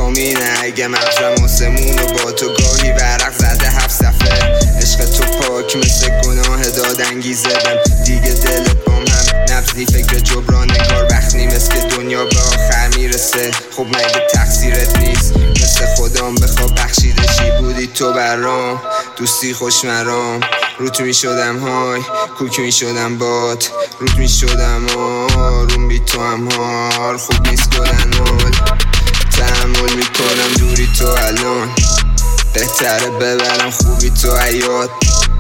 کامینه اگه مغزم آسمون و با تو گاهی ورق زده 7 صفحه. عشق تو پاک مثل گناه داد انگیزه بم دیگه دلت بام هم نبضی فکر جبران نگار وقت نیمست که دنیا به آخر میرسه. خب مگه تقصیرت نیست مثل خودم بخواب بخشیدشی بودی تو برام دوستی خوش مرام. روت می شدم های کوک می شدم بات روت می شدم روم بی تو هم هار خوب نیست گلن حال تحمل می کنم دوری تو الان بهتره ببرم خوبی تو حیات